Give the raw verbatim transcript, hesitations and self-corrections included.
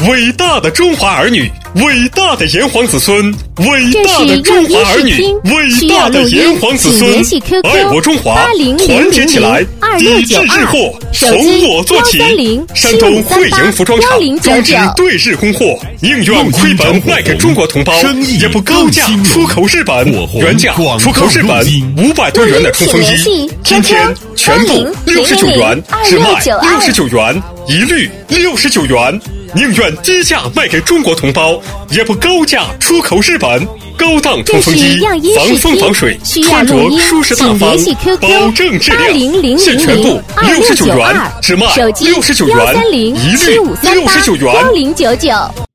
伟大的中华儿女，伟大的炎黄子孙，伟大的中华儿女，伟大的炎黄子孙，爱我中华，团结起来，抵制日货，从我做起。山东汇盈服装厂终止对日供货，宁愿亏本卖给中国同胞，也不高价出口日本。原价出口日本五百多元的冲锋衣，今天全部六十九元，只卖六十九元，一律六十九元。宁愿低价卖给中国同胞，也不高价出口日本。高档冲锋衣，防风防水，穿着舒适大方，保证质量。现全部六十九元，只卖六十九元，一律六十九元。